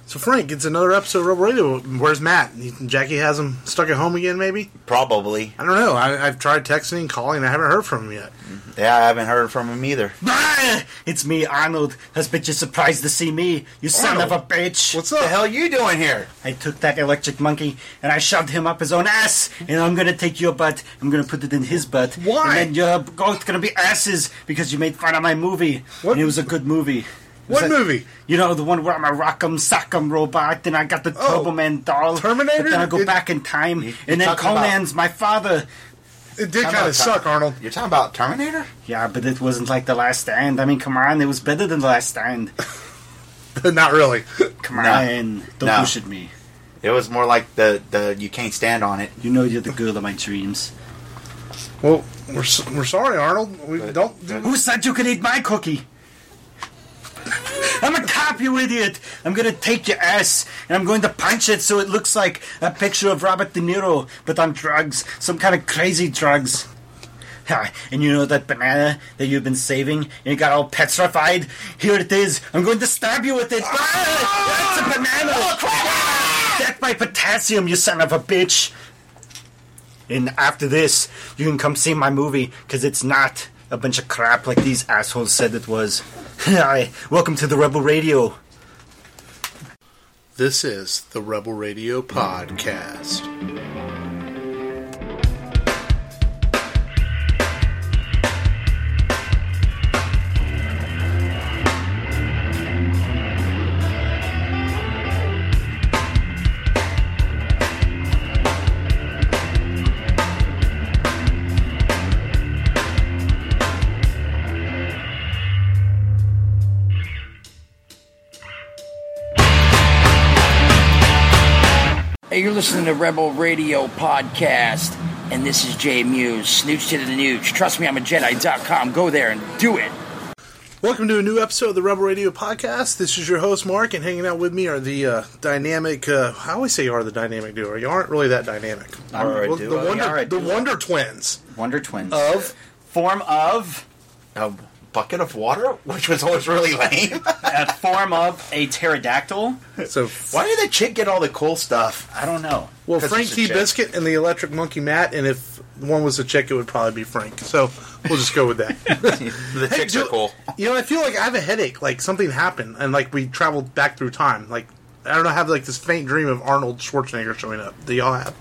So Frank, it's another episode of Rebel Radio. Where's Matt? Jackie has him stuck at home again, maybe? Probably. I don't know. I've tried texting and calling. I haven't heard from him yet. Yeah, I haven't heard from him either. It's me, Arnold. Has been surprised to see me, you son of a bitch. What's What up? the hell are you doing here? I took that electric monkey and I shoved him up his own ass, and I'm gonna take your butt. I'm gonna put it in his butt. Why? And then you're both gonna be asses because you made fun of my movie. What? And it was a good movie. What movie? You know, the one where I'm a rock'em sock'em robot, and I got the Turbo Man doll. Terminator? But then I go back in time, and then talking about- Conan's my father. It did How kind about of suck, Arnold. You're talking about Terminator? Yeah, but it wasn't like The Last Stand. I mean, come on, it was better than The Last Stand. Not really. Come No. on, don't No. bullshit me. It was more like the you can't stand on it. You know you're the girl of my dreams. Well, we're sorry, Arnold. We don't do. Who said you could eat my cookie? I'm a cop, you idiot! I'm gonna take your ass, and I'm going to punch it so it looks like a picture of Robert De Niro, but on drugs. Some kind of crazy drugs. Ha, and you know that banana that you've been saving, and it got all petrified? Here it is. I'm going to stab you with it. That's a banana! Death by potassium, you son of a bitch! And after this, you can come see my movie, because it's not a bunch of crap like these assholes said it was. Hi, welcome to the Rebel Radio. This is the Rebel Radio Podcast. Hey, you're listening to Rebel Radio Podcast, and this is Jay Muse. Snooch to the nooch. Trust me, I'm a Jedi.com. Go there and do it. Welcome to a new episode of the Rebel Radio Podcast. This is your host, Mark, and hanging out with me are the dynamic, I always say you are the dynamic duo. You aren't really that dynamic. Or a duo. The Wonder Twins. Wonder Twins. Of? Form of? A bucket of water, which was always really lame. A form of a pterodactyl? So, Why did the chick get all the cool stuff? I don't know. well, 'Cause Frank it's a T. chick. Biscuit and the Electric Monkey Matt, and if one was a chick, it would probably be Frank. So, we'll just go with that. The chicks are cool. You know, I feel like I have a headache. Like, something happened, and, like, we traveled back through time. Like, I don't know, I have, like, this faint dream of Arnold Schwarzenegger showing up. Do y'all have?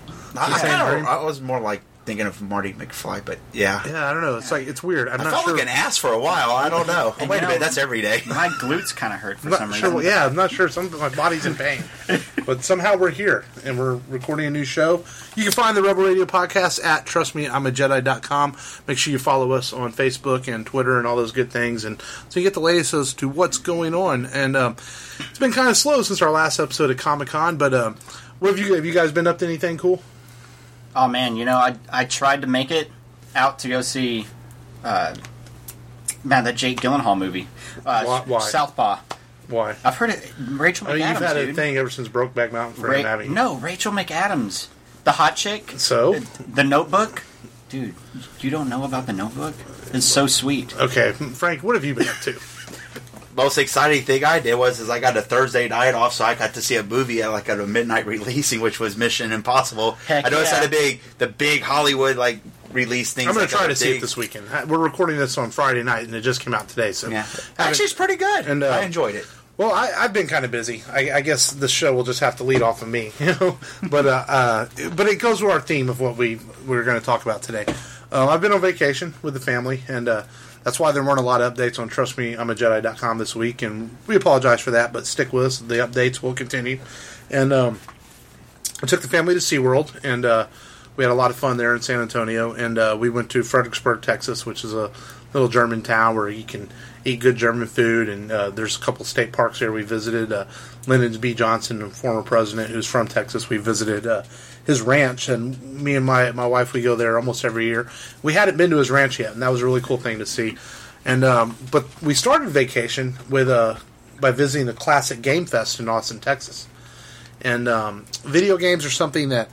I was more like thinking of Marty McFly, but yeah. Yeah, I don't know. It's like, it's weird. I'm I not felt sure. like an ass for a while. I don't know. And Wait you a know- minute, that's every day. My glutes kind of hurt for I'm some not reason. sure. Yeah, I'm not sure. My body's in pain, but somehow we're here and we're recording a new show. You can find the Rebel Radio Podcast at trustmeimajedi.com. Make sure you follow us on Facebook and Twitter and all those good things, and so you get the latest as to what's going on. And it's been kind of slow since our last episode of Comic-Con, but what have you guys been up to? Anything cool? Oh, man, you know, I tried to make it out to go see, the Jake Gyllenhaal movie. Why? Southpaw. Why? I've heard it. Rachel I mean, McAdams, you've had a dude. thing ever since Brokeback Mountain for him having. No, Rachel McAdams. The hot chick. So? The Notebook. Dude, you don't know about The Notebook? It's so sweet. Okay, Frank, what have you been up to? Most exciting thing I did was I got a Thursday night off, so I got to see a movie at a midnight releasing, which was Mission Impossible. Heck I know it's yeah. had the big Hollywood release things. I'm going like to try that to see it big- this weekend. We're recording this on Friday night, and it just came out today. So, Yeah, actually, it's pretty good, And, I enjoyed it. well, I've been kind of busy. I guess the show will just have to lead off of me, you know. But it goes with our theme of what we're going to talk about today. I've been on vacation with the family, and that's why there weren't a lot of updates on TrustMeI'mAJedi.com this week, and we apologize for that. But stick with us; the updates will continue. And I took the family to SeaWorld, and we had a lot of fun there in San Antonio. And we went to Fredericksburg, Texas, which is a little German town where you can eat good German food. And there's a couple state parks there we visited. Lyndon B. Johnson, the former president who's from Texas, we visited his ranch. And me and my wife, we go there almost every year. We hadn't been to his ranch yet, and that was a really cool thing to see. And but we started vacation with by visiting the Classic Game Fest in Austin, Texas. And video games are something that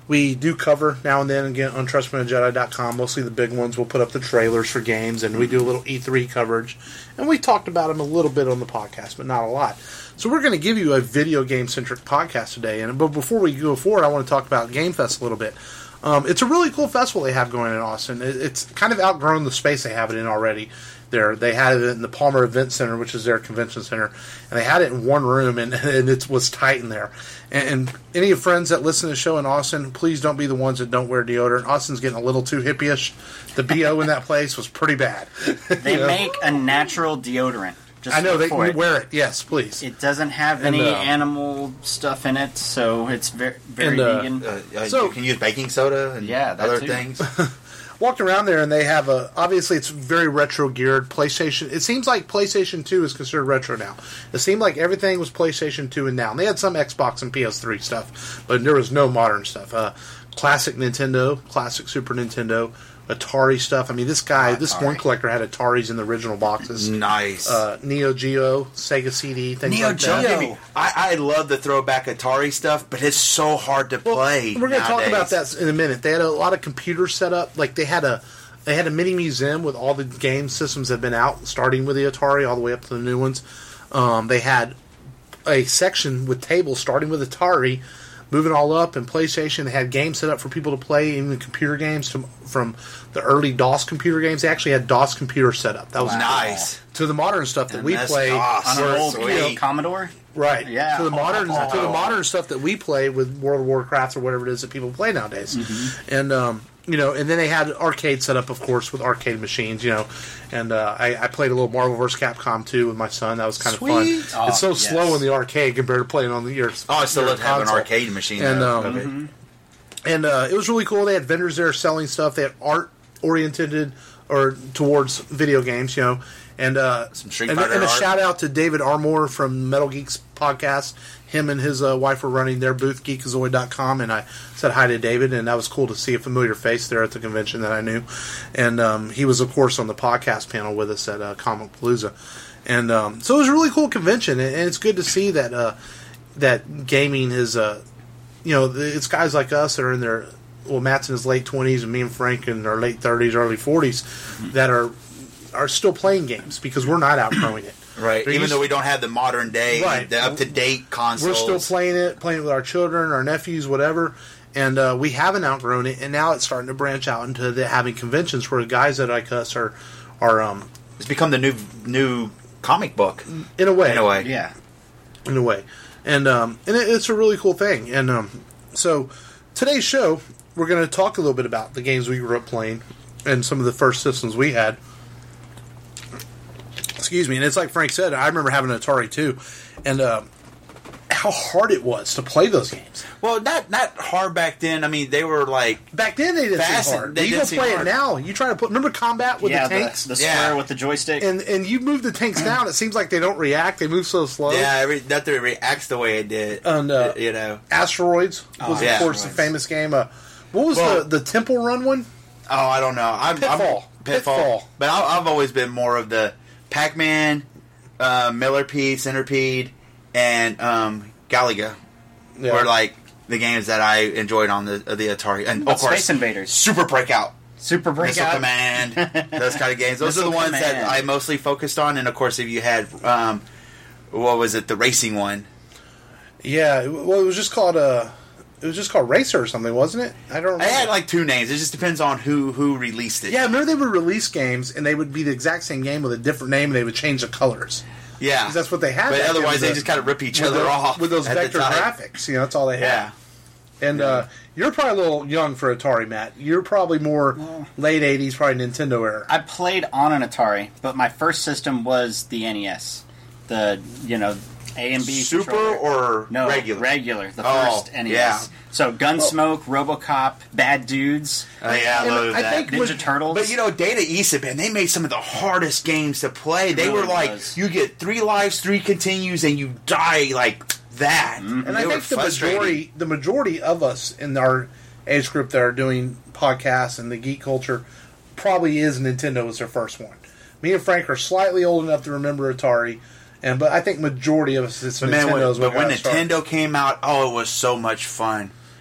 we do cover now and then again on TrustMeAJedi.com. Mostly the big ones. We'll put up the trailers for games, and we do a little E3 coverage. And we talked about them a little bit on the podcast, but not a lot. So we're going to give you a video game-centric podcast today. But before we go forward, I want to talk about Game Fest a little bit. It's a really cool festival they have going in Austin. It's kind of outgrown the space they have it in already. They had it in the Palmer Event Center, which is their convention center, and they had it in one room, and it was tight in there. And any of friends that listen to the show in Austin, please don't be the ones that don't wear deodorant. Austin's getting a little too hippie-ish. The BO in that place was pretty bad. They make a natural deodorant. Just I know, they for wear it. Yes, please. It doesn't have any animal stuff in it, so it's very vegan. So you can use baking soda and other things. Walked around there, and they have obviously it's very retro geared. PlayStation. It seems like PlayStation 2 is considered retro now. It seemed like everything was PlayStation 2 and now. And they had some Xbox and PS3 stuff, but there was no modern stuff. Classic Nintendo, classic Super Nintendo, Atari stuff. I mean, this one collector had Ataris in the original boxes. Nice. Neo Geo, Sega CD, things Neo like Geo. that. I love the throwback Atari stuff, but it's so hard to play. We're going to talk nowadays. about that in a minute. They had a lot of computers set up. Like they had a mini museum with all the game systems that have been out, starting with the Atari all the way up to the new ones. They had a section with tables starting with Atari, moving all up, and PlayStation. They had games set up for people to play, even computer games from the early DOS computer games. They actually had DOS computers set up. That was nice. To the modern stuff that we play DOS. On an old Sweet. Commodore? right? Yeah. To the modern stuff that we play with World of Warcraft or whatever it is that people play nowadays, and and then they had arcade set up, of course, with arcade machines, and I played a little Marvel vs. Capcom 2 with my son. That was kind of fun. Oh, it's so yes. slow in the arcade compared to playing on your I still your love to have an console. arcade machine. And, though. And it was really cool. They had vendors there selling stuff. They had art oriented or towards video games, and Some Street Fighter and a art. shout out to David Armour from Metal Geeks podcast. Him and his wife were running their booth, geekazoid.com, and I said hi to David, and that was cool to see a familiar face there at the convention that I knew. And he was, of course, on the podcast panel with us at Comic Palooza. And so it was a really cool convention, and it's good to see that that gaming is, it's guys like us that are in their, Matt's in his late 20s, and me and Frank in our late 30s, early 40s, that are still playing games because we're not outgrowing it. Right. They're Even used- though we don't have the modern day, Right. the up-to-date consoles. We're still playing it with our children, our nephews, whatever, and we haven't outgrown it, and now it's starting to branch out into having conventions where the guys that like us are It's become the new comic book. in a way, Yeah. and it's a really cool thing. And so today's show, we're going to talk a little bit about the games we grew up playing and some of the first systems we had. Excuse me. And it's like Frank said, I remember having an Atari too, and how hard it was to play those games. Well, not hard back then. I mean, they were like... Back then they didn't Fast, seem hard. they You didn't go seem play hard. it now. You try to remember combat with the tanks, the square Yeah. with the joystick. and you move the tanks down. It seems like they don't react. They move so slow. Yeah, nothing reacts the way it did. And Asteroids was yeah. of course the famous game. What was Well- the Temple Run one? Oh, I don't know. Pitfall. Pitfall. But I've always been more of the Pac-Man, Millipede, Centipede, and Galaga. Yeah. Were like the games that I enjoyed on the Atari. And But of course, Space Invaders. Super Breakout. Super Missile Breakout. Command, those kind of games. Those are the Missile ones that Command. I mostly focused on. And of course, if you had, what was it, the racing one? Yeah. Well, it was just called Racer or something, wasn't it? I don't remember. I had like two names. It just depends on who released it. Yeah, I remember they would release games and they would be the exact same game with a different name, and they would change the colors. Yeah. 'Cause that's what they had. But back then, otherwise, was they the- just kind of rip each with other the- off with those at the vector time. graphics. That's all they had. Yeah. And you're probably a little young for Atari, Matt. You're probably more late '80s, probably Nintendo era. I played on an Atari, but my first system was the NES. The A and B Super controller. or No, regular? the Oh, first NES. yeah. So Gunsmoke, RoboCop, Bad Dudes, Oh, yeah, I And love I that. think Ninja Turtles. But Data East, man, they made some of the hardest games to play. They really were like, was. you get 3 lives, 3 continues, and you die like that. And They I were think frustrating. the majority of us in our age group that are doing podcasts and the geek culture probably is Nintendo as their first one. Me and Frank are slightly old enough to remember Atari, but I think majority of us it's But man, Nintendo. when Nintendo came out, it was so much fun.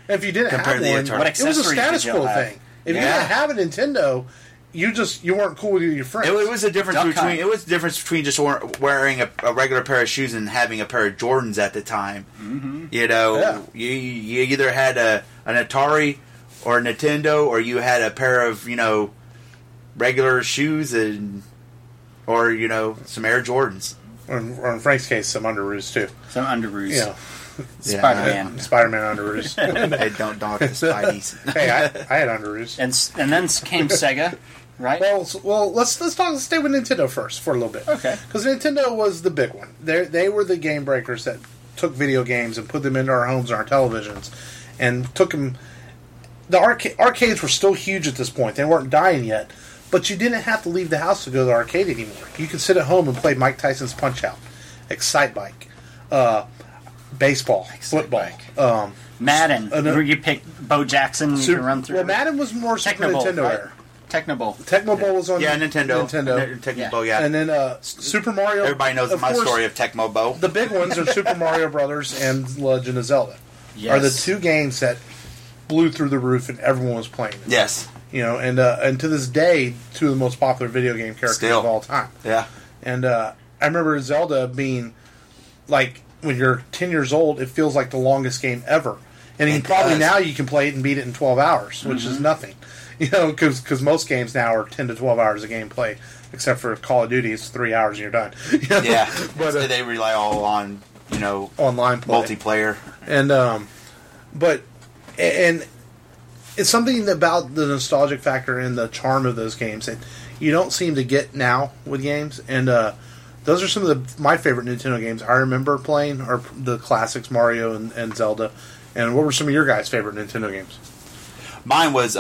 if you didn't Compared have to the one, Atari. What it was a accessories status did you quo have? thing. If you Yeah. didn't have a Nintendo, you weren't cool with your friends. It was a difference Duck between hunt. it was the difference between just wearing a regular pair of shoes and having a pair of Jordans at the time. Mm-hmm. You know, Yeah. you either had an Atari or a Nintendo, or you had a pair of regular shoes or some Air Jordans. or in Frank's case, some underoos too. Some underoos. You know, Spider-Man. Spider-Man underoos. Hey, don't knock the Spideys. Hey, I had underoos. And then came Sega, right? Well, let's stay with Nintendo first for a little bit. Okay. Because Nintendo was the big one. They were the game breakers that took video games and put them into our homes and our televisions, and took them. The arcades were still huge at this point. They weren't dying yet, but you didn't have to leave the house to go to the arcade anymore. You could sit at home and play Mike Tyson's Punch Out, Excite Bike, baseball, football. Madden, no. where you pick Bo Jackson, you can run through. Well, Madden was more Super Technobowl, Nintendo right? era. Technobowl. Tecmo Bowl was on Nintendo. Tecmo, yeah. And then Super Mario. Everybody knows of my course, story of Tecmo Bowl. The big ones are Super Mario Brothers and Legend of Zelda. Yes. Are the two games that blew through the roof and everyone was playing them. Yes. And to this day, two of the most popular video game characters Still. of all time. Yeah. And I remember Zelda being like, when you're 10 years old, it feels like the longest game ever. And It probably does. now you can play it and beat it in 12 hours, which is nothing. Because most games now are 10 to 12 hours of gameplay, except for Call of Duty, it's 3 hours and you're done. Yeah. But, they rely all on, online play. multiplayer. And and it's something about the nostalgic factor and the charm of those games that you don't seem to get now with games. And those are some of my favorite Nintendo games I remember playing, are the classics, Mario and Zelda. And what were some of your guys' favorite Nintendo games? Mine was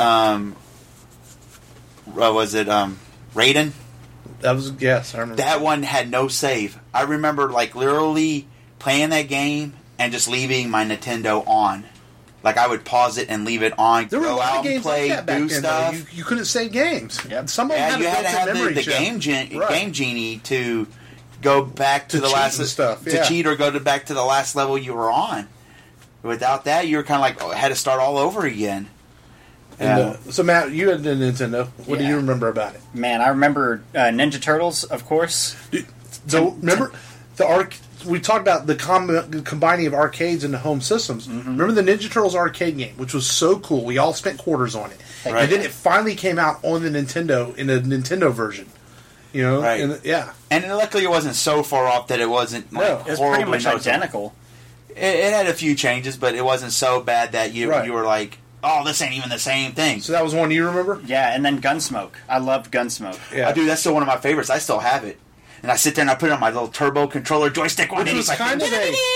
Raiden? That was, yes, I remember. That one had no save. I remember literally playing that game and just leaving my Nintendo on. Like I would pause it and leave it on. There were a go lot out of games and play, like that back do then. stuff. Though. You couldn't save games. Yep. Some of them Yeah, had you a had to have built-in the memory chip. Right. game genie to go back to To the cheat last and stuff, to yeah. cheat or go back to the last level you were on. Without that, you were kind of had to start all over again. And, so Matt, you had a Nintendo. What do Yeah. you remember about it? Man, I remember Ninja Turtles, of course. So remember we talked about the combining of arcades into home systems. Remember the Ninja Turtles arcade game, which was so cool. We all spent quarters on it, Right. and then it finally came out on the Nintendo in a Nintendo version. Right. And, yeah. And luckily, it wasn't so far off that it wasn't No. like, It It was pretty horribly much noticeable. identical. It had a few changes, but it wasn't so bad that you Right. you were like, oh, this ain't even the same thing. So that was one you remember? Yeah, and then Gunsmoke. I loved Gunsmoke. Yeah. Dude, that's still one of my favorites. I still have it. And I sit there and I put it on my little turbo controller joystick one, Which and was it's like, kind of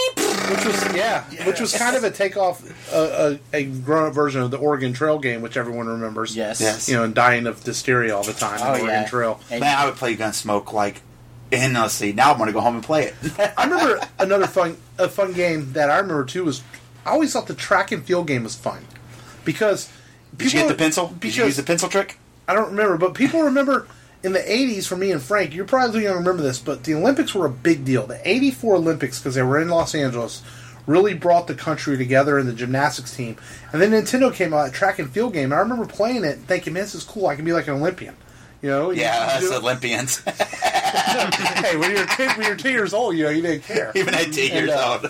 which was kind of a takeoff, a grown-up version of the Oregon Trail game, which everyone remembers. Yes. Yes. And dying of dysteria all the time Oh, in Oregon yeah. Trail. And- man, I would play Gunsmoke endlessly. Now I'm going to go home and play it. I remember another fun game that I remember too was, I always thought the track and field game was fun because Did you get the pencil? Did you use the pencil trick? I don't remember, but people remember in the 80s, for me and Frank, you're probably going to remember this, but the Olympics were a big deal. The 84 Olympics, because they were in Los Angeles, really brought the country together in the gymnastics team. And then Nintendo came out, a track and field game. I remember playing it and thinking, man, this is cool. I can be like an Olympian. Yeah, You us do- Olympians. Hey, when you're 2 years old, you didn't care. Even at 10 years old.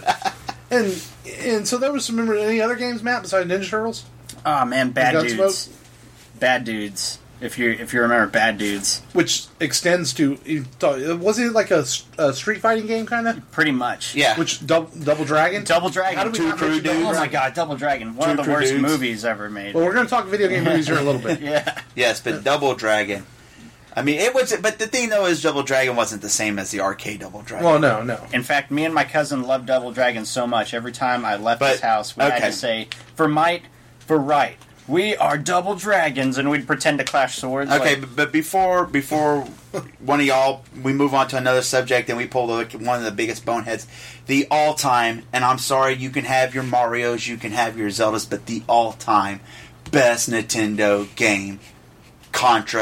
And so there was some, remember any other games, Matt, besides Ninja Turtles? Oh man, Bad Gunsmoke? Dudes. Bad Dudes. If you remember Bad Dudes, Which extends to, was it like a street fighting game kind of? pretty much. Yeah. Which, Double Dragon? Double Dragon. How do we Two not Crew mention Double Dudes. Oh my Dragon? god, Double Dragon. One Two of the Crew worst Dudes. movies ever made. Well, we're going to talk video game movies here in a little bit. Yeah. Yes, but Double Dragon. I mean, it was. But the thing though is, Double Dragon wasn't the same as the arcade Double Dragon. Well, no. In fact, me and my cousin loved Double Dragon so much. Every time I left But- his house, we had okay. to say, "For might, for right, we are Double Dragons," and we'd pretend to clash swords. Okay, like- but before one of y'all, we move on to another subject, and we pull one of the biggest boneheads, the all-time. And I'm sorry, you can have your Mario's, you can have your Zeldas, but the all-time best Nintendo game, Contra,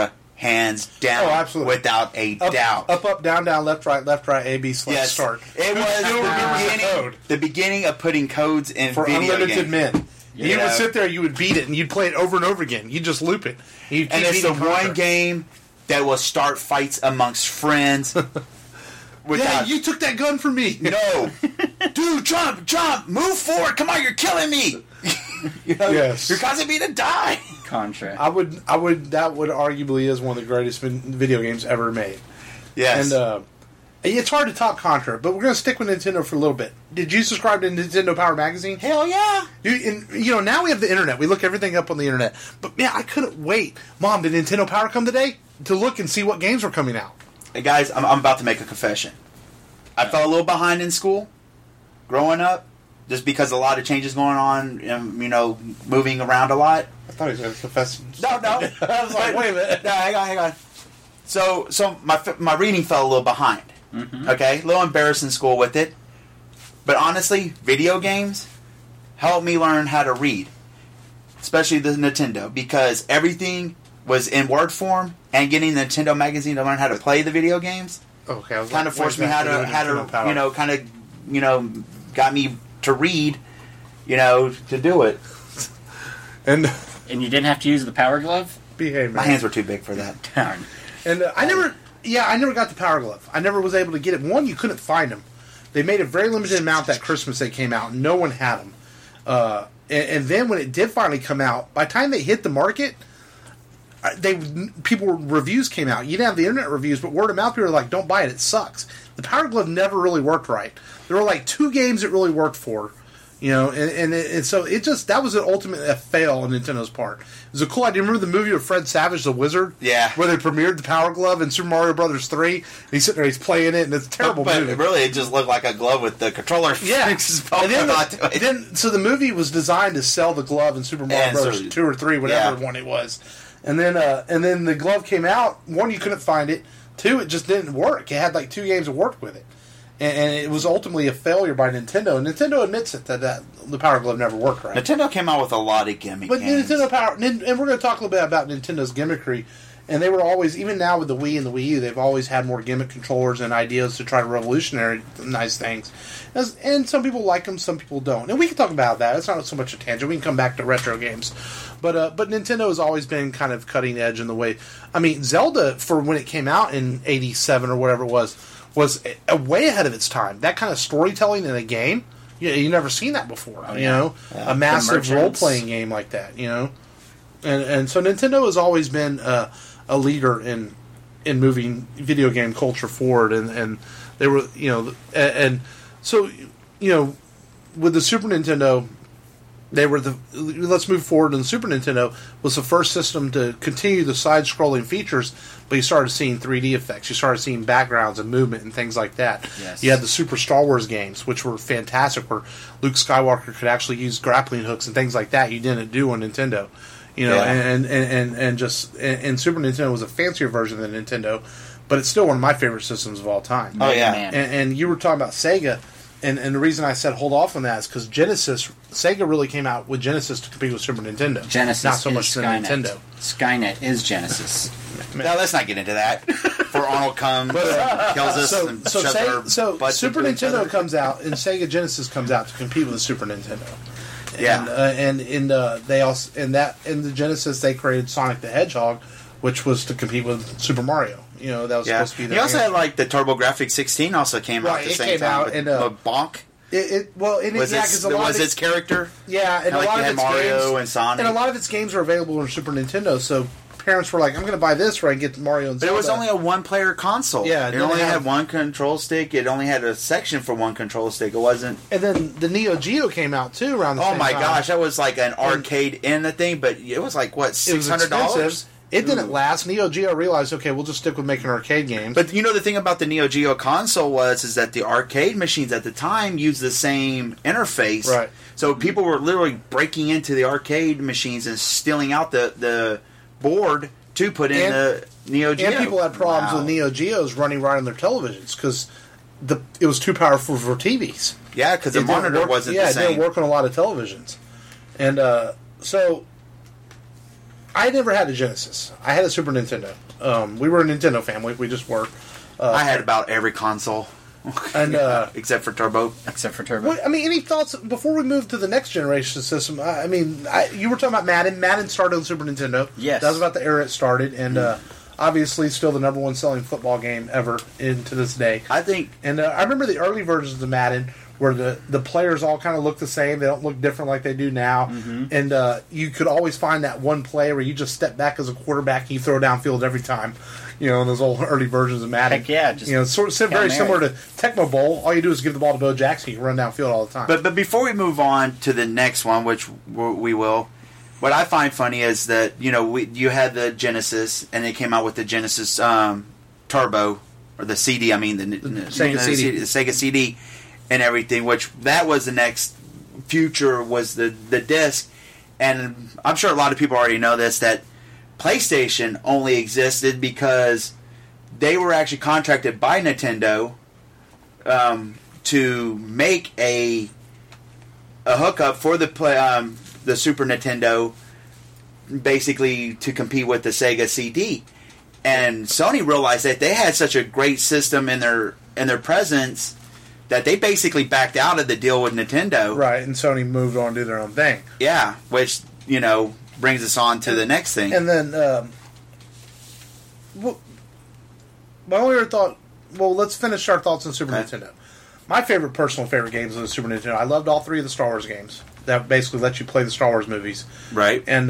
hands down. Oh, absolutely. Without a doubt. Up, down, left, right, A, B, Yes. start. It was the beginning of putting codes in For video unlimited games. men. Yeah. You would sit there, you would beat it, and you'd play it over and over again. You'd just loop it. You'd keep And it's the beating Conquer. one game that will start fights amongst friends. Yeah, Without, you took that gun from me. no, dude, jump, move forward. Come on, you're killing me. You know, Yes. you're causing me to die. Contra. I would. That would arguably is one of the greatest video games ever made. Yes. And it's hard to top Contra, but we're going to stick with Nintendo for a little bit. Did you subscribe to Nintendo Power Magazine? Hell yeah. Now we have the internet. We look everything up on the internet. But man, I couldn't wait. Mom, did Nintendo Power come today? To look and see what games were coming out. Hey guys, I'm about to make a confession. I fell a little behind in school, growing up, just because a lot of changes going on, and, moving around a lot. I thought he was going to confess. No. I was like, wait a minute. No, hang on. So my reading fell a little behind. Mm-hmm. Okay, a little embarrassed in school with it. But honestly, video games helped me learn how to read, especially the Nintendo, because everything was in word form, and getting the Nintendo magazine to learn how to play the video games Okay, I was kind like, of forced me where's how that to Nintendo Power? got me to read, to do it. And And you didn't have to use the Power Glove? behave, man. My hands were too big for that. Darn. And I never got the Power Glove. I never was able to get it. One, you couldn't find them. They made a very limited amount that Christmas they came out. No one had them. And then when it did finally come out, by the time they hit the market, reviews came out. You didn't have the internet reviews, but word of mouth, people were like, "Don't buy it. It sucks." The Power Glove never really worked right. There were like 2 games it really worked for. And so that was an ultimate fail on Nintendo's part. It was a cool idea. Remember the movie with Fred Savage, the Wizard? Yeah. Where they premiered the Power Glove in Super Mario Brothers 3. And he's sitting there, he's playing it, and it's a terrible But movie. really, it just looked like a glove with the controller. Yeah. exposed And onto it. so the movie was designed to sell the glove in Super Mario And Brothers so- 2 or 3, whatever yeah. one it was. And then the glove came out. 1, you couldn't find it. 2, it just didn't work. It had like 2 games that worked with it. And it was ultimately a failure by Nintendo. And Nintendo admits it, that the Power Glove never worked right. Nintendo came out with a lot of gimmick But games. Nintendo Power, and we're going to talk a little bit about Nintendo's gimmickry. And they were always, even now with the Wii and the Wii U, they've always had more gimmick controllers and ideas to try to revolutionize things. And some people like them, some people don't. And we can talk about that. It's not so much a tangent. We can come back to retro games. But Nintendo has always been kind of cutting edge in the way. I mean, Zelda, for when it came out in '87 or whatever it was way ahead of its time. That kind of storytelling in a game, you never seen that before. Yeah. A massive The role merchants. playing game like that. And so Nintendo has always been a leader in moving video game culture forward, and they were and so with the Super Nintendo. They were let's move forward. And the Super Nintendo was the first system to continue the side-scrolling features, but you started seeing 3D effects. You started seeing backgrounds and movement and things like that. Yes. You had the Super Star Wars games, which were fantastic, where Luke Skywalker could actually use grappling hooks and things like that you didn't do on Nintendo. Yeah. And Super Nintendo was a fancier version than Nintendo, but it's still one of my favorite systems of all time. Oh, yeah. Man. And you were talking about Sega, and the reason I said hold off on that is because Sega really came out with Genesis to compete with Super Nintendo. Genesis not so is much the Skynet. Nintendo. Skynet is Genesis. Now, let's not get into that. Before Arnold comes, kills us, and shoves our butts Super into each Nintendo other. comes out, and Sega Genesis comes out to compete with the Super Nintendo. Yeah. They also in the Genesis they created Sonic the Hedgehog, which was to compete with Super Mario. That was Yeah. supposed to be. You also had like the TurboGrafx 16 also came out Right, at the it same came time. out, with and, Bonk because a lot was of its character. Yeah, and Kinda a like lot you of had its Mario games, and Sonic. and a lot of its games are available on Super Nintendo. So parents were like, "I'm going to buy this where I get Mario and But Zelda." it was only a one-player console. Yeah, it it didn't only have- had one control stick. It only had a section for one control stick. It wasn't. and then the Neo Geo came out too around the Oh same my time. gosh, that was like an arcade in the thing, but it was like what It was $600. expensive. It didn't last. Neo Geo realized, okay, we'll just stick with making arcade games. But the thing about the Neo Geo console is that the arcade machines at the time used the same interface. Right. So people were literally breaking into the arcade machines and stealing out the board to put in And- the Neo Geo. and people had problems Wow. with Neo Geos running right on their televisions because it was too powerful for TVs. Yeah, because the It didn't monitor work- wasn't yeah, the it same. didn't work on a lot of televisions. And so I never had a Genesis. I had a Super Nintendo. We were a Nintendo family. We just were. I had about every console. And except for Turbo. Except for Turbo. I mean, any thoughts before we move to the next generation system? I mean, you were talking about Madden. Madden started on Super Nintendo. Yes. That was about the era it started, and obviously still the number one selling football game ever into this day. I think. And I remember the early versions of Madden where the players all kind of look the same. They don't look different like they do now. Mm-hmm. And you could always find that one play where you just step back as a quarterback and you throw downfield every time. You know, in those old early versions of Madden. Heck yeah. Just very similar to Tecmo Bowl. All you do is give the ball to Bo Jackson. You can run downfield all the time. But before we move on to the next one, which we will, what I find funny is that, you had the Genesis, and they came out with the Genesis Turbo, or the CD, I mean, the Sega CD. The Sega CD and everything, which that was the next future, was the disc. And I'm sure a lot of people already know this, that PlayStation only existed because they were actually contracted by Nintendo to make a hookup for the Super Nintendo, basically to compete with the Sega CD. And Sony realized that they had such a great system in their presence that they basically backed out of the deal with Nintendo. Right, and Sony moved on to do their own thing. Yeah, which, brings us on to the next thing. And then, my only other thought, let's finish our thoughts on Super Nintendo. My personal favorite games on the Super Nintendo, I loved all three of the Star Wars games. That basically let you play the Star Wars movies. Right. And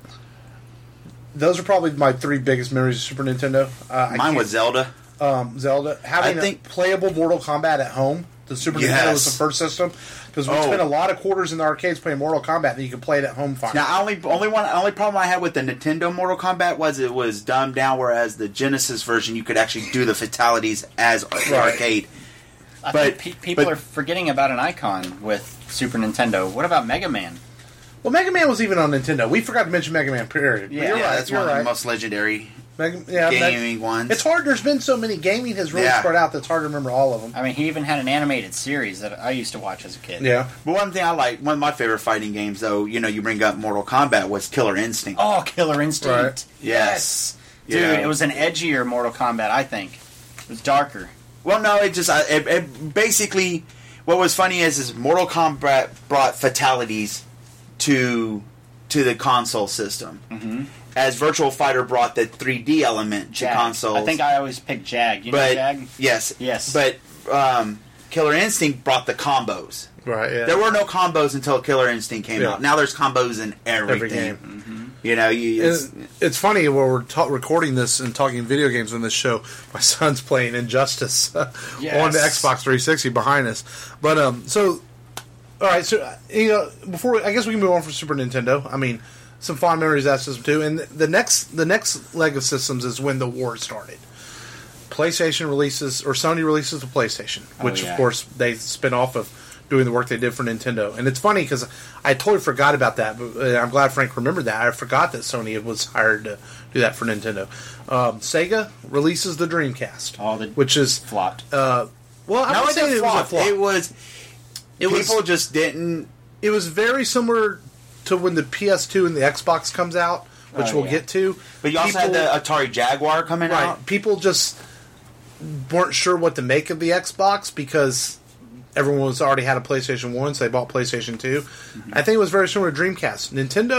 those are probably my three biggest memories of Super Nintendo. Mine was Zelda. Zelda. Having playable Mortal Kombat at home. The Super Nintendo was the first system. Because we spent a lot of quarters in the arcades playing Mortal Kombat, and you could play it at home fine. Now, only problem I had with the Nintendo Mortal Kombat was it was dumbed down, whereas the Genesis version, you could actually do the fatalities as the arcade. I think people are forgetting about an icon with Super Nintendo. What about Mega Man? Well, Mega Man was even on Nintendo. We forgot to mention Mega Man, period. Yeah, that's one of the most legendary gaming ones. It's hard. There's been so many. Gaming has really spread out that it's hard to remember all of them. I mean, he even had an animated series that I used to watch as a kid. Yeah. But one thing one of my favorite fighting games, though, you bring up Mortal Kombat, was Killer Instinct. Oh, Killer Instinct. Right. Yes. Dude, it was an edgier Mortal Kombat, I think. It was darker. Well, no, it basically, what was funny is Mortal Kombat brought fatalities to the console system. Mm-hmm. As Virtual Fighter brought the 3D element to consoles. I think I always picked Jag. You know Jag? Yes. Yes. But Killer Instinct brought the combos. Right, yeah. There were no combos until Killer Instinct came out. Now there's combos in everything. Every game. Mm-hmm. It's funny when we're recording this and talking video games on this show. My son's playing Injustice on the Xbox 360 behind us. But all right. So before I guess we can move on from Super Nintendo. I mean, some fond memories of that system too. And the next leg of systems is when the war started. PlayStation releases, or Sony releases the PlayStation, which of course they spin off of doing the work they did for Nintendo. And it's funny because I totally forgot about that, but I'm glad Frank remembered that. I forgot that Sony was hired to do that for Nintendo. Sega releases the Dreamcast, which is flopped. I'm not saying it was a flop. People just didn't. It was very similar to when the PS2 and the Xbox comes out, which we'll get to. But you also had the Atari Jaguar coming out. People just weren't sure what to make of the Xbox because everyone was already had a PlayStation 1, so they bought PlayStation 2. Mm-hmm. I think it was very similar to Dreamcast.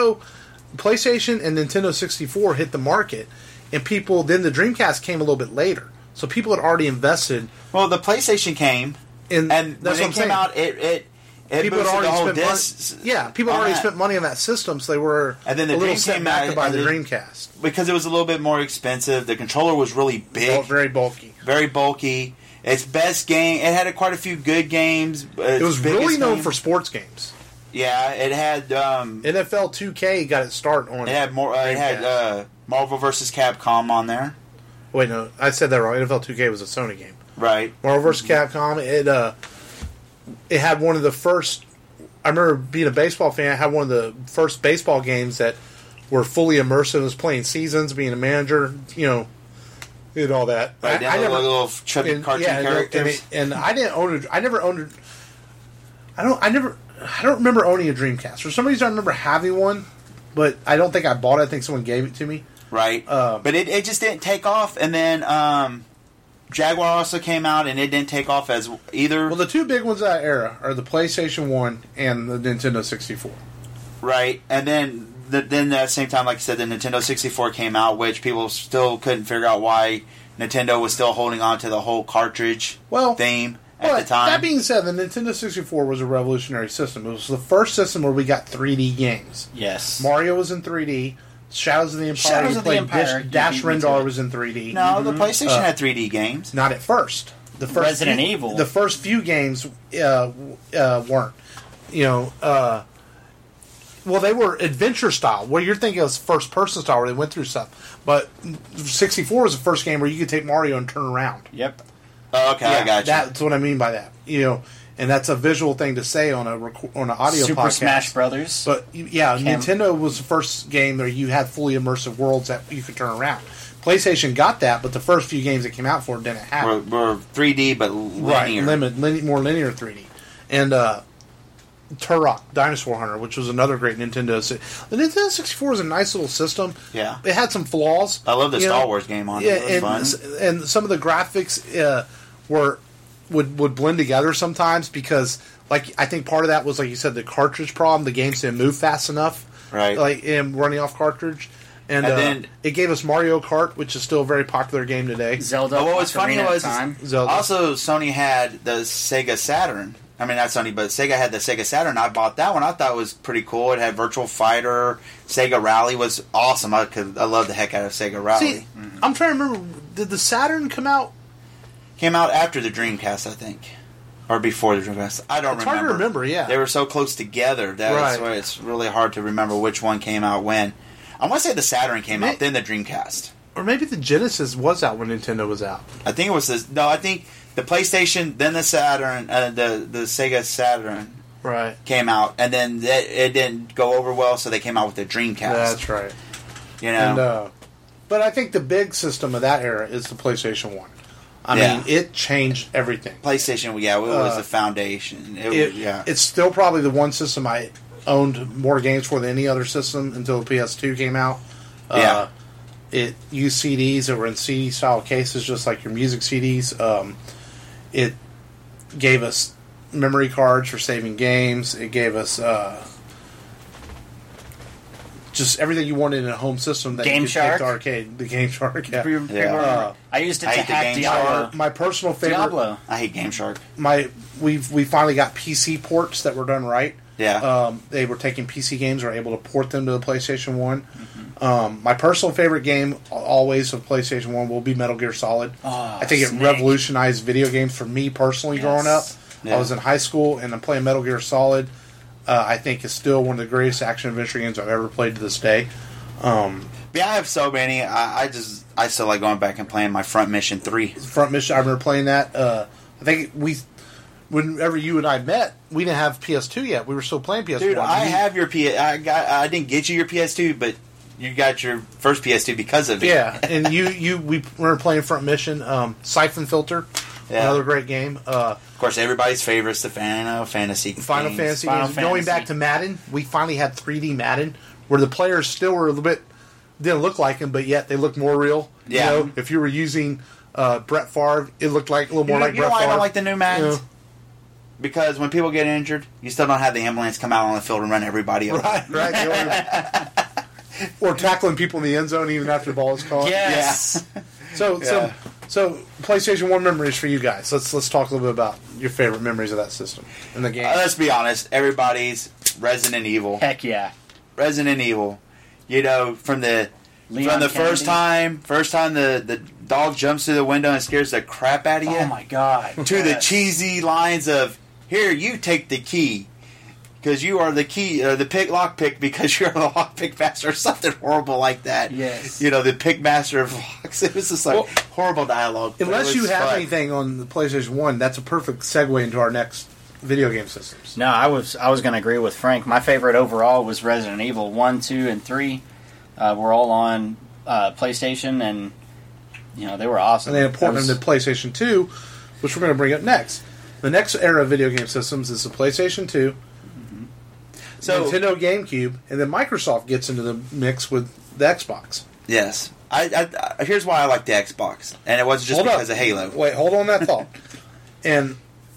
PlayStation and Nintendo 64 hit the market, and then the Dreamcast came a little bit later. So people had already invested. Well, the PlayStation came, and when it came out, it people had already spent money. Yeah, people had already spent money on that system, so they were a little set back by the Dreamcast. Because it was a little bit more expensive. The controller was really big. Very bulky. Very bulky. Its best game, it had quite a few good games. It was really known for sports games. Yeah, it had... NFL 2K got its start on it. Had Marvel vs. Capcom on there. Wait, no, I said that wrong. NFL 2K was a Sony game. Right. Marvel vs. Capcom, it had one of the first... I remember being a baseball fan, it had one of the first baseball games that were fully immersive. It was playing seasons, being a manager, did all that. Right, I never little chubby cartoon characters. And I didn't own it. I never owned it. I don't remember owning a Dreamcast. For some reason, I remember having one, but I don't think I bought it. I think someone gave it to me. Right. But it just didn't take off. And then Jaguar also came out, and it didn't take off as either. Well, the two big ones of that era are the PlayStation 1 and the Nintendo 64. Right. And then at the same time, like I said, the Nintendo 64 came out, which people still couldn't figure out why Nintendo was still holding on to the whole cartridge theme at the time. That being said, the Nintendo 64 was a revolutionary system. It was the first system where we got 3D games. Yes. Mario was in 3D. Shadows of the Empire. Dash Rendar was in 3D. No, the PlayStation had 3D games. Not at first. The first Resident Evil. The first few games weren't. Well, they were adventure style. What you're thinking is first person style, where they went through stuff. But 64 was the first game where you could take Mario and turn around. Yep. Oh, okay, I got you. That's what I mean by that. And that's a visual thing to say on an audio Super podcast. Smash Brothers. But Nintendo was the first game where you had fully immersive worlds that you could turn around. PlayStation got that, but the first few games that came out for it didn't have it. Were 3D, but linear. Right, more linear 3D. And Turok, Dinosaur Hunter, which was another great Nintendo. The Nintendo 64 was a nice little system. Yeah. It had some flaws. I love the Star Wars game on it. It was fun. And some of the graphics would blend together sometimes because, like, I think part of that was, like you said, the cartridge problem. The games didn't move fast enough. Right. Like, running off cartridge. And then it gave us Mario Kart, which is still a very popular game today. Zelda. But what was funny was Zelda. Also Sony had the Sega Saturn. I mean, not Sony, but Sega had the Sega Saturn. I bought that one. I thought it was pretty cool. It had Virtual Fighter. Sega Rally was awesome. I love the heck out of Sega Rally. See, I'm trying to remember, did the Saturn come out? Came out after the Dreamcast, I think. Or before the Dreamcast. I don't remember. It's hard to remember, yeah. They were so close together. That's why it's really hard to remember which one came out when. I want to say the Saturn came out, then the Dreamcast. Or maybe the Genesis was out when Nintendo was out. I think it was this. No, I think the PlayStation, then the Saturn, the Sega Saturn came out, and then it didn't go over well, so they came out with the Dreamcast. That's right. And, but I think the big system of that era is the PlayStation 1. I mean, it changed everything. PlayStation, it was the foundation. It's still probably the one system I owned more games for than any other system until the PS2 came out. It used CDs that were in CD-style cases, just like your music CDs. It gave us memory cards for saving games. It gave us just everything you wanted in a home system that Game you could Shark? take to arcade. The Game Shark, yeah. I used it I to hate the hack Game Diablo. Shark. My personal favorite. Diablo. I hate Game Shark. We finally got PC ports that were done right. Yeah. They were taking PC games, were able to port them to the PlayStation 1. My personal favorite game always of PlayStation 1 will be Metal Gear Solid. I think it revolutionized video games for me personally growing up. Yeah. I was in high school and I'm playing Metal Gear Solid. I think it's still one of the greatest action-adventure games I've ever played to this day. I have so many. I still like going back and playing my Front Mission 3. Front Mission, I remember playing that. I think whenever you and I met, we didn't have PS2 yet. We were still playing PS1. Dude, I have your I didn't get you your PS2, but you got your first PS2 because of it. Yeah, and we were playing Front Mission, Siphon Filter, another great game. Of course, everybody's favorites, the Final Fantasy games. Going back to Madden, we finally had 3D Madden, where the players still were a little bit, didn't look like him, but yet they looked more real. Yeah. You know, if you were using Brett Favre, it looked like a little more like Brett Favre. You know why I don't like the new Maddens? You know? Because when people get injured, you still don't have the ambulance come out on the field and run everybody over. Right. Or tackling people in the end zone even after the ball is caught. Yes. Yeah. So PlayStation 1 memories for you guys. Let's talk a little bit about your favorite memories of that system and the game. Let's be honest. Everybody's Resident Evil. Heck yeah. Resident Evil. You know, from the first time the dog jumps through the window and scares the crap out of you. Oh my god. To the cheesy lines of, here, you take the key. Because you are the key, the lockpick, because you're the lockpick master, or something horrible like that. Yes. You know, the pick master of locks. It was just like horrible dialogue. Unless you have anything on the PlayStation 1, that's a perfect segue into our next video game systems. No, I was going to agree with Frank. My favorite overall was Resident Evil 1, 2, and 3. Were all on PlayStation, and you know they were awesome. And they ported them to PlayStation 2, which we're going to bring up next. The next era of video game systems is the PlayStation 2. So Nintendo GameCube, and then Microsoft gets into the mix with the Xbox. yes, I here's why I like the Xbox, and it wasn't just because of Halo. Wait, hold on that thought. And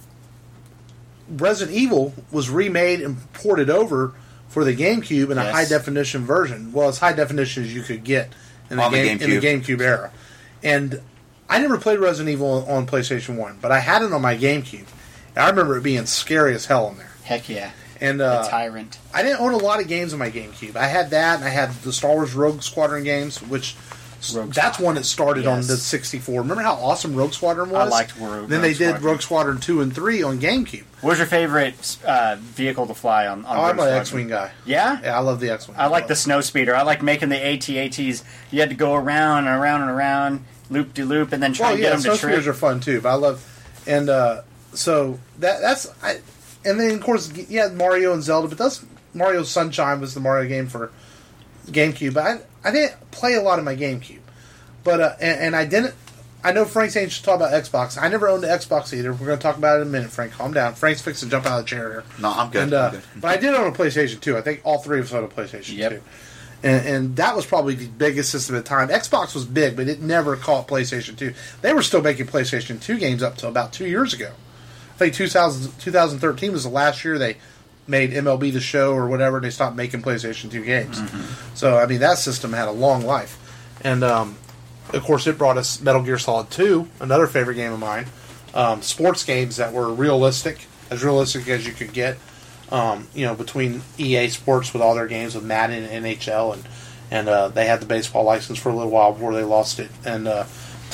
Resident Evil was remade and ported over for the GameCube in a Yes. high definition version. Well, as high definition as you could get in the GameCube era. And I never played Resident Evil on PlayStation 1, but I had it on my GameCube. And I remember it being scary as hell in there. Heck yeah. And The Tyrant. I didn't own a lot of games on my GameCube. I had that, and I had the Star Wars Rogue Squadron games, which that's one that started on the 64. Remember how awesome Rogue Squadron was? I liked Rogue Then they did Squadron. Rogue Squadron 2 and 3 on GameCube. What was your favorite vehicle to fly on I'm Rogue an Squadron? X-Wing guy. Yeah? Yeah, I love the X-Wing. I like the snow speeder. I like making the AT-ATs. You had to go around and around and around, loop-de-loop, and then try and get them to snow trip. speeders are fun too. But I love, and so that's and then of course Mario and Zelda. But Mario Sunshine was the Mario game for GameCube. But I didn't play a lot of my GameCube. But and I didn't. I know Frank's anxious to talk about Xbox. I never owned an Xbox either. We're going to talk about it in a minute, Frank. Calm down. Frank's fixing to jump out of the chair here. No, I'm good. And, I'm good. But I did own a PlayStation 2. I think all three of us owned a PlayStation Yep. 2. And that was probably the biggest system at the time. Xbox was big, but it never caught PlayStation 2. They were still making PlayStation 2 games up to about 2 years ago. I think 2013 was the last year they made MLB The Show or whatever, and they stopped making PlayStation 2 games. So, I mean, that system had a long life. And, of course, it brought us Metal Gear Solid 2, another favorite game of mine. Sports games that were realistic as you could get. Between EA Sports with all their games with Madden and NHL, and they had the baseball license for a little while before they lost it and to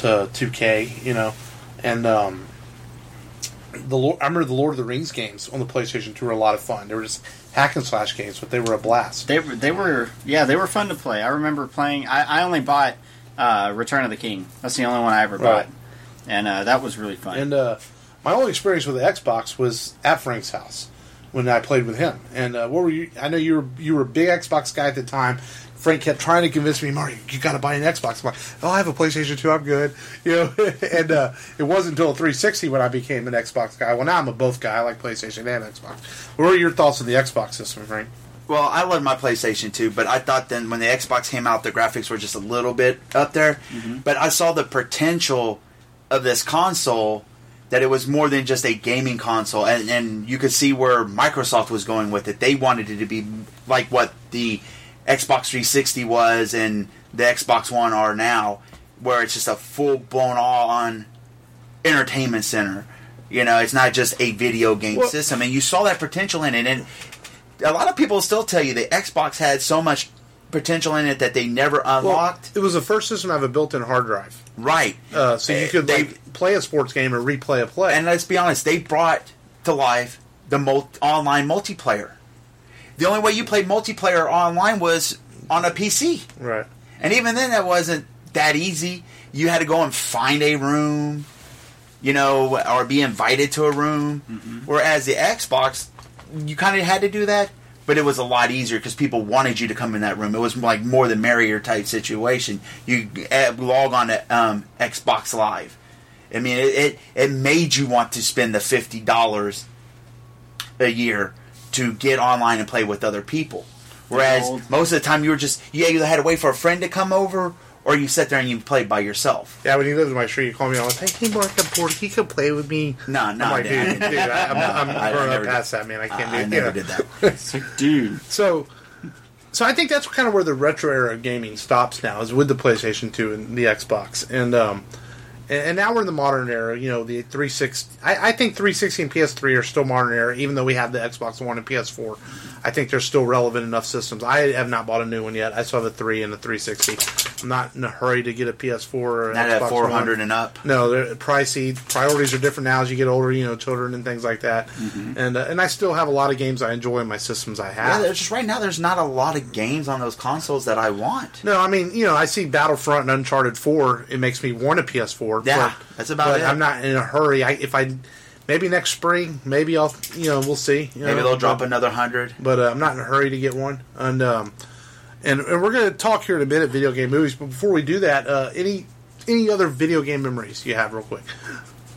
2K, and I remember the Lord of the Rings games on the PlayStation 2 were a lot of fun. They were just hack and slash games, but they were a blast. They were fun to play. I remember playing. I only bought Return of the King. That's the only one I ever bought, and that was really fun. And my only experience with the Xbox was at Frank's house when I played with him. And what were you? I know you were a big Xbox guy at the time. Frank kept trying to convince me, Mario, you got to buy an Xbox. I'm like, oh, I have a PlayStation 2, I'm good. And it wasn't until 360 when I became an Xbox guy. Well, now I'm a both guy. I like PlayStation and Xbox. What were your thoughts on the Xbox system, Frank? Well, I loved my PlayStation 2, but I thought then when the Xbox came out, the graphics were just a little bit up there. Mm-hmm. But I saw the potential of this console, that it was more than just a gaming console, and you could see where Microsoft was going with it. They wanted it to be like what the Xbox 360 was and the Xbox One are now, where it's just a full-blown on entertainment center. It's not just a video game system, and you saw that potential in it. And a lot of people still tell you the Xbox had so much potential in it that they never unlocked. It was the first system to have a built-in hard drive. Right. So you could play a sports game or replay a play. And let's be honest, they brought to life the online multiplayer. The only way you played multiplayer online was on a PC. Right. And even then, that wasn't that easy. You had to go and find a room, or be invited to a room. Mm-hmm. Whereas the Xbox, you kind of had to do that, but it was a lot easier because people wanted you to come in that room. It was like more the merrier type situation. You log on to Xbox Live. I mean, it made you want to spend the $50 a year to get online and play with other people. Whereas most of the time you either had to wait for a friend to come over, or you sit there and you played by yourself. Yeah, when you lived in my street, you called me on, hey, Mark, I'm bored. He could play with me. No, I'm like, dude, I'm growing up past that, man. I can't do it. I never did that. It's like, dude. So I think that's kind of where the retro era of gaming stops now, is with the PlayStation 2 and the Xbox. And now we're in the modern era, the 360. I think 360 and PS3 are still modern era, even though we have the Xbox One and PS4. I think they're still relevant enough systems. I have not bought a new one yet. I still have a 3 and a 360. I'm not in a hurry to get a PS4 or an Not Xbox at 400 One. And up. No, they're pricey. Priorities are different now as you get older, children and things like that. Mm-hmm. And I still have a lot of games I enjoy in my systems I have. Yeah, just right now there's not a lot of games on those consoles that I want. No, I mean, I see Battlefront and Uncharted 4. It makes me want a PS4. Yeah, that's about it. I'm not in a hurry. Maybe next spring, maybe I'll, we'll see. Maybe they'll drop another 100. But I'm not in a hurry to get one. And we're going to talk here in a minute video game movies. But before we do that, any other video game memories you have real quick?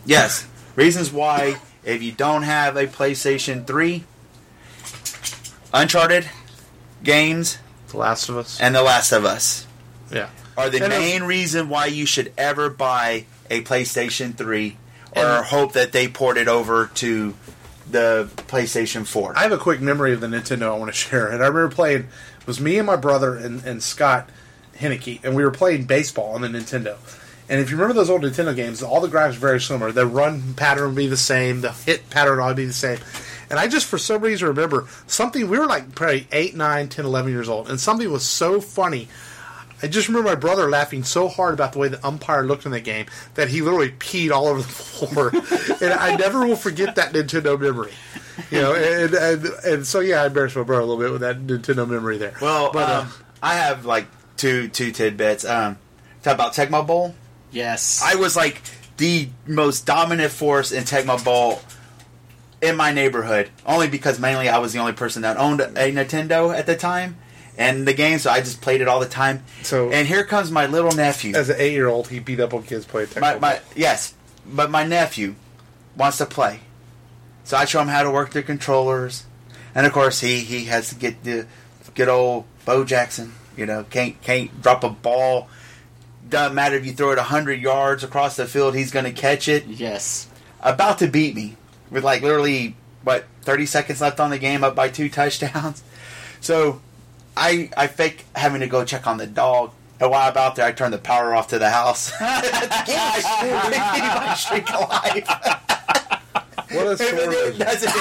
Yes. Reasons why, if you don't have a PlayStation 3, Uncharted games The Last of Us. and The Last of Us Yeah. are the And main reason why you should ever buy a PlayStation 3 or hope that they port it over to the PlayStation 4. I have a quick memory of the Nintendo I want to share. And I remember playing, it was me and my brother and Scott Henneke, and we were playing baseball on the Nintendo. And if you remember those old Nintendo games, all the graphics were very similar. The run pattern would be the same, the hit pattern would be the same. And I just, for some reason, remember something, we were like probably 8, 9, 10, 11 years old, and something was so funny. I just remember my brother laughing so hard about the way the umpire looked in the game that he literally peed all over the floor. And I never will forget that Nintendo memory. You know, and so, yeah, I embarrassed my brother a little bit with that Nintendo memory there. Well, but, I have like two tidbits. Talk about Tecmo Bowl. Yes. I was like the most dominant force in Tecmo Bowl in my neighborhood, only because mainly I was the only person that owned a Nintendo at the time and the game, so I just played it all the time. So, and here comes my little nephew. as an 8-year-old, he beat up on kids playing Tecmo. Yes, but my nephew wants to play, so I show him how to work the controllers, and of course he has to get the good old Bo Jackson. You know, can't drop a ball. Doesn't matter if you throw it 100 yards across the field, he's going to catch it. Yes. About to beat me with like literally 30 seconds left on the game, up by 2 touchdowns. So I fake having to go check on the dog, and while I'm out there, I turn the power off to the house to keep my streak alive. What a story.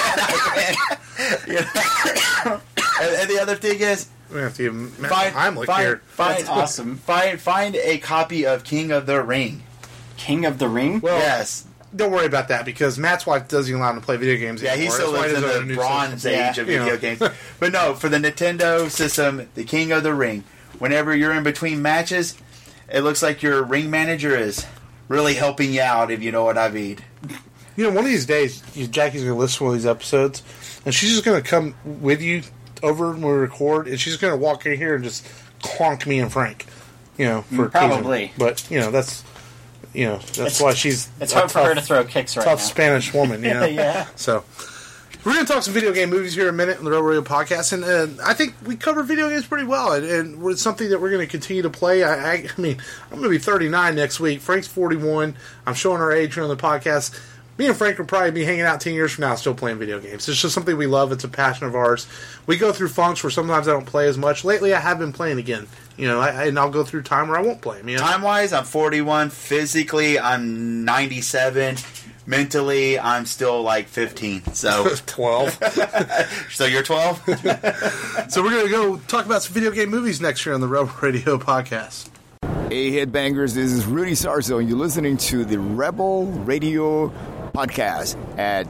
And the other thing is, We have to give Matt Heimlich here. That's awesome. Find a copy of King of the Ring. King of the Ring? Well, Yes. don't worry about that because Matt's wife doesn't allow him to play video games Yeah, he anymore. still That's why lives he in doesn't own a the new bronze system. age of You video know. games. But no, for the Nintendo system, the King of the Ring, whenever you're in between matches, it looks like your ring manager is really helping you out, if you know what I mean. You know, one of these days, Jackie's going to listen to one of these episodes, and she's just going to come with you over when we record, and she's going to walk in here and just clonk me and Frank. You know, for Probably. teasing. But you know, that's why she's It's a hard for her to throw kicks right tough now. Spanish woman. You know, Yeah. So. We're going to talk some video game movies here in a minute on the Rebel Radio Podcast, and I think we covered video games pretty well, and it's something that we're going to continue to play. I mean, I'm going to be 39 next week. Frank's 41. I'm showing our age here on the podcast. Me and Frank will probably be hanging out 10 years from now still playing video games. It's just something we love. It's a passion of ours. We go through funks where sometimes I don't play as much. Lately, I have been playing again. You know, and I'll go through time where I won't play them. You know? Time-wise, I'm 41. Physically, I'm 97. Mentally, I'm still like 15. So 12. So you're 12? So we're going to go talk about some video game movies next year on the Rebel Radio Podcast. Hey, Headbangers, this is Rudy Sarzo, and you're listening to the Rebel Radio Podcast at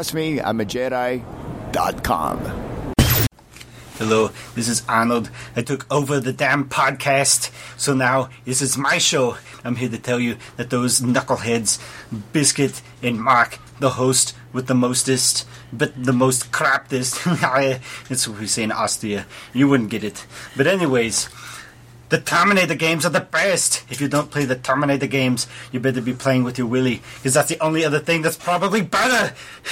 TrustMeI'mAJedi.com. Hello, this is Arnold. I took over the damn podcast, so now this is my show. I'm here to tell you that those knuckleheads, Biscuit and Mark, the host with the mostest, but the most craptest, that's what we say in Austria. You wouldn't get it. But anyways, the Terminator games are the best. If you don't play the Terminator games, you better be playing with your Willy, because that's the only other thing that's probably better.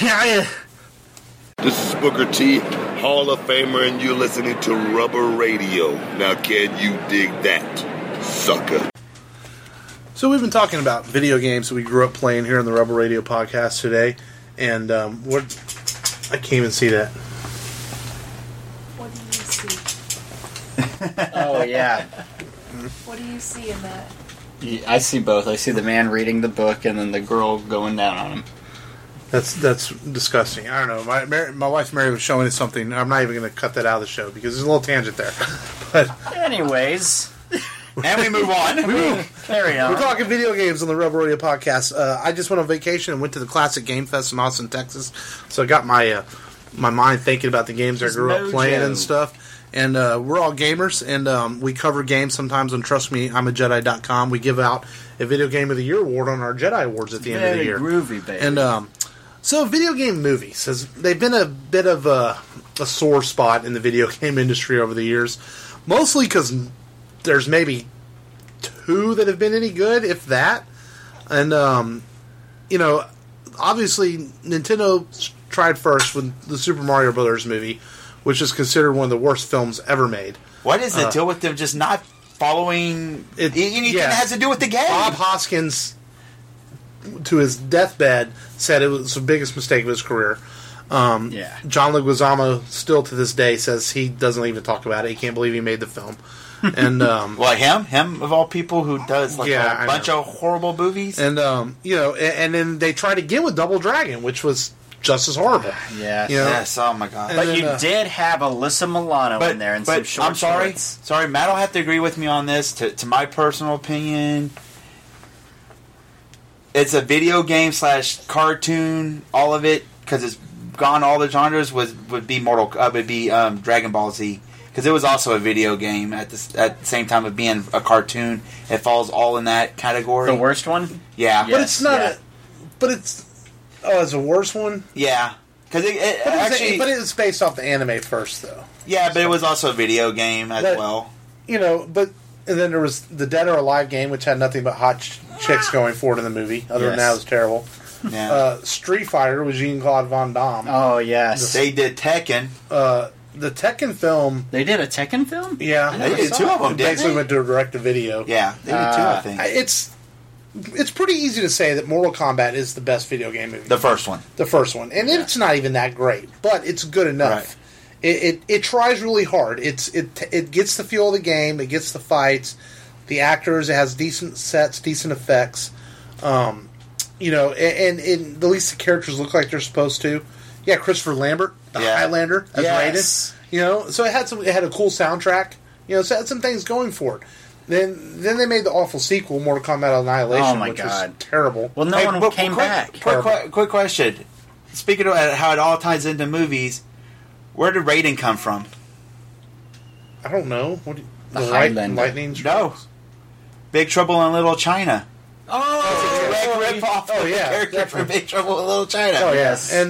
This is Booker T, Hall of Famer, and you're listening to Rubber Radio. Now, can you dig that, sucker? So we've been talking about video games that we grew up playing here on the Rebel Radio Podcast today, and what I can't even see that. What do you see? Oh, yeah. What do you see in that? I see both. I see the man reading the book and then the girl going down on him. That's disgusting. I don't know. My wife Mary was showing us something. I'm not even going to cut that out of the show because there's a little tangent there. But Anyways, And we move on. carry on. we're talking video games on the Rebel Radio Podcast. I just went on vacation and went to the Classic Game Fest in Austin, Texas. So I got my mind thinking about the games I grew up playing and stuff. And we're all gamers, and we cover games sometimes on TrustMeI'mAJedi.com. We give out a Video Game of the Year award on our Jedi Awards at the end of the year. Groovy, baby. And so video game movies, they've been a bit of a sore spot in the video game industry over the years. Mostly because there's maybe 2 that have been any good, if that. And, you know, obviously Nintendo tried first with the Super Mario Brothers movie, which is considered one of the worst films ever made. What is the deal with them just not following anything that has to do with the game? Bob Hoskins, to his deathbed, said it was the biggest mistake of his career. John Leguizamo still to this day says he doesn't even talk about it. He can't believe he made the film. And well, him of all people who does like a bunch of horrible movies. And and then they tried again with Double Dragon, which was just as horrible. Yes. Oh my god! But you did have Alyssa Milano in there, and some short I'm sorry. shorts. Sorry, Matt will have to agree with me on this. To my personal opinion, it's a video game / cartoon. All of it, because it's gone. All the genres would be Dragon Ball Z, because it was also a video game at the same time of being a cartoon. It falls all in that category. The worst one, yeah, but it's not. It's a worse one. Yeah, because but it's based off the anime first, though. Yeah, but it was also a video game as well. And then there was the Dead or Alive game, which had nothing but hot chicks going forward in the movie. Other than that, it was terrible. Yeah. Street Fighter with Jean-Claude Van Damme. Oh, yes. They did Tekken. The Tekken film... They did a Tekken film? Yeah. They did two of them, didn't basically they? went to direct-to-video. Yeah, they did two, I think. It's pretty easy to say that Mortal Kombat is the best video game movie. The first one. And it's not even that great, but it's good enough. Right. It tries really hard. It gets the feel of the game. It gets the fights, the actors. It has decent sets, decent effects. And at least the characters look like they're supposed to. Yeah, Christopher Lambert, the Highlander, as Raiden. So it had a cool soundtrack. So it had some things going for it. Then they made the awful sequel, Mortal Kombat Annihilation, which was terrible. Well, no one came back. Quick question. Speaking of how it all ties into movies, where did Raiden come from? I don't know. The Highlander. Lightning strikes? No. Big Trouble in Little China. Oh, It's a direct rip-off of the character from Big Trouble in Little China. Oh, yes. And,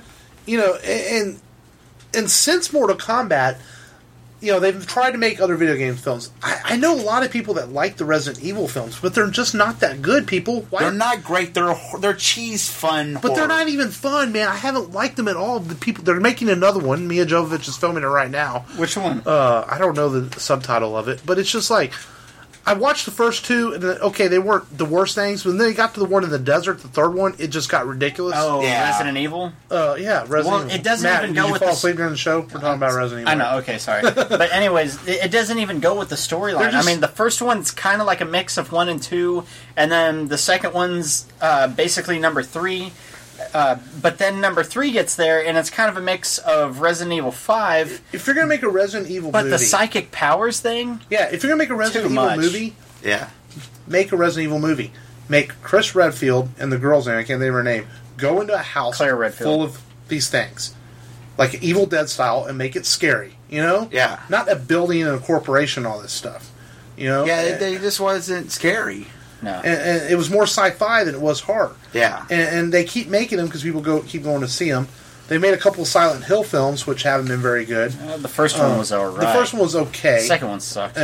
and since Mortal Kombat... they've tried to make other video game films. I know a lot of people that like the Resident Evil films, but they're just not that good, people. Why? They're not great. They're cheese fun But they're not even fun, man. I haven't liked them at all. The people, they're making another one. Mia Jovovich is filming it right now. Which one? I don't know the subtitle of it, but it's just like... I watched the first two, and they weren't the worst things, but then they got to the one in the desert, the third one, it just got ridiculous. Oh, yeah. Resident Evil? Resident Evil. It doesn't Matt, even go did you with fall asleep during the show? We're talking about Resident Evil. I know, okay, sorry. But anyways, it doesn't even go with the storyline. I mean, the first one's kind of like a mix of 1 and 2, and then the second one's basically number 3. But then number 3 gets there, and it's kind of a mix of Resident Evil 5. If you're going to make a Resident Evil movie... But the psychic powers thing? Yeah, if you're going to make a Resident Evil movie... Yeah. Make a Resident Evil movie. Make Chris Redfield and the girl's name, I can't think of her name, go into a house full of these things. Like Evil Dead style, and make it scary. Yeah. Not a building and a corporation, all this stuff. Yeah, it just wasn't scary. No. And it was more sci-fi than it was horror. Yeah. And they keep making them because people keep going to see them. They made a couple of Silent Hill films, which haven't been very good. The first one was alright. The first one was okay. The second one sucked.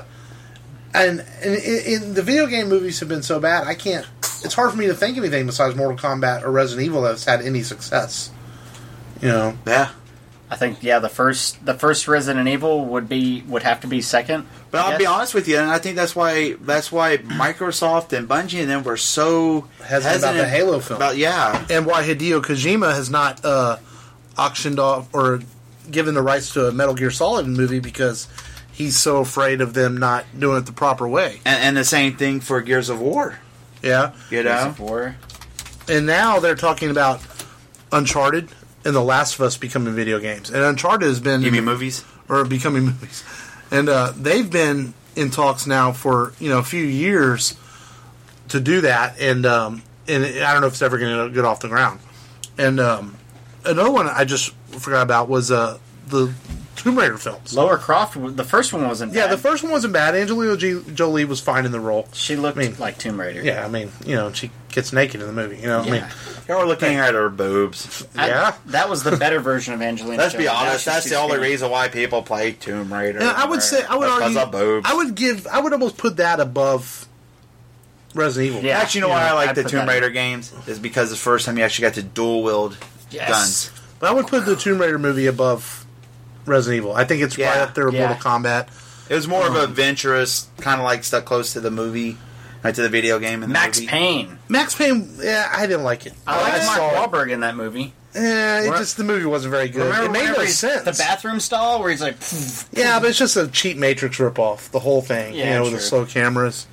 And the video game movies have been so bad, it's hard for me to think of anything besides Mortal Kombat or Resident Evil that's had any success. Yeah. I think the first Resident Evil would have to be second. But I'll be honest with you, and I think that's why Microsoft and Bungie and them were so hesitant about the Halo film. And why Hideo Kojima has not auctioned off or given the rights to a Metal Gear Solid movie because he's so afraid of them not doing it the proper way. And the same thing for Gears of War. Yeah. Gears of War. And now they're talking about Uncharted and The Last of Us becoming video games. And Uncharted has been... You mean movies? Or becoming movies. And they've been in talks now for a few years to do that. And I don't know if it's ever going to get off the ground. And another one I just forgot about was the Tomb Raider films. Lara Croft, the first one wasn't bad. Yeah, the first one wasn't bad. Angelina Jolie was fine in the role. She looked like Tomb Raider. Yeah, she gets naked in the movie. You're looking at her boobs. That was the better version of Angelina Let's Jolie. be honest, that's the only reason why people play Tomb Raider. And I would argue, of boobs. I would almost put that above Resident Evil. Yeah. Actually, why I like the Tomb Raider games is because the first time you actually got to dual wield guns. But I would put the Tomb Raider movie above Resident Evil. I think it's right Yeah, up there with yeah. Mortal Kombat. It was more of an adventurous, kind of like stuck close to the movie, to the video game. And the Max movie. Payne. Max Payne, yeah, I didn't like it. I liked saw Mark it. Wahlberg in that movie. Yeah, the movie wasn't very good. Remember it made whenever no he's- sense. The bathroom stall where he's like, pfft. Yeah, but it's just a cheap Matrix ripoff. The whole thing, Yeah, with the true. slow cameras.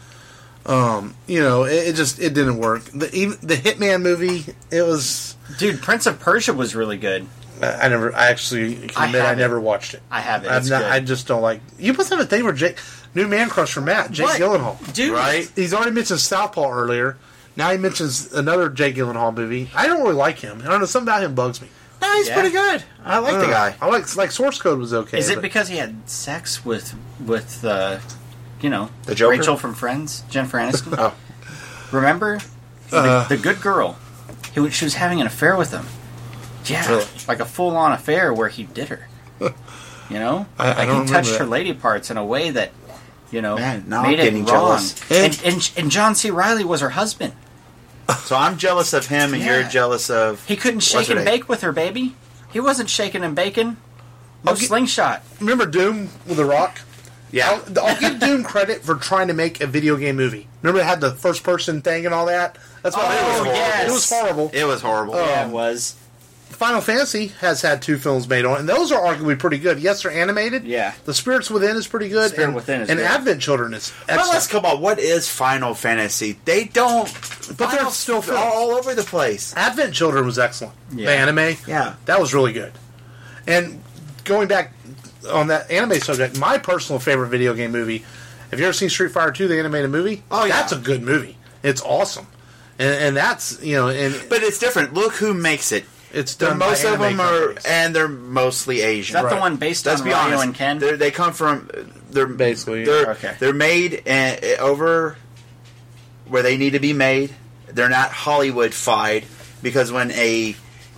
It didn't work. The Hitman movie, it was. Dude, Prince of Persia was really good. I actually can admit I have it. never watched it. I have it. I'm It's not, good. I just don't like. You must have a thing for new man crush for Matt, Jake What? Gyllenhaal. Dude, Right? He's already mentioned Southpaw earlier. Now he mentions another Jake Gyllenhaal movie. I don't really like him. I don't know, something about him bugs me. No, he's Yeah. pretty good. I like the guy. I like Source Code was okay. Is it but- because he had sex with The Joker? Rachel from Friends, Jennifer Aniston? Oh. Remember? The good girl. She was having an affair with him. Yeah, Really? like a full-on affair where he did her. You know? I Like don't he touched remember her that. lady parts in a way that, Man, now made I'm it getting wrong. jealous. And John C. Reilly was her husband. So I'm jealous of him, and Yeah. you're jealous of. He couldn't What's shake her and name? bake with her, baby. He wasn't shaking and baking. No I'll get- slingshot. Remember Doom with The Rock? Yeah. I'll give Doom credit for trying to make a video game movie. Remember it had the first person thing and all that? That's what it was. Oh, yes. It was horrible. It was horrible. Yeah, it was. Final Fantasy has had 2 films made on it, and those are arguably pretty good. Yes, they're animated. Yeah. The Spirits Within is pretty good. Spirit and, Within is and good. Advent Children is But let's excellent. come on. What is Final Fantasy? They don't. But they're Final- still filmed. all over the place. Advent Children was excellent. Yeah. The anime. Yeah. That was really good. And going back on that anime subject, my personal favorite video game movie, have you ever seen Street Fighter 2, the animated movie? Oh, yeah. That's a good movie. It's awesome. And that's, and But it's different. Look who makes it. it's done Most by of anime them are, companies. and they're mostly Asian. Is that the Right. one based Let's on be Ryo honest. and Ken? They come from. They're Basically, They're, okay. They're made over where they need to be made. They're not Hollywood-fied, because when a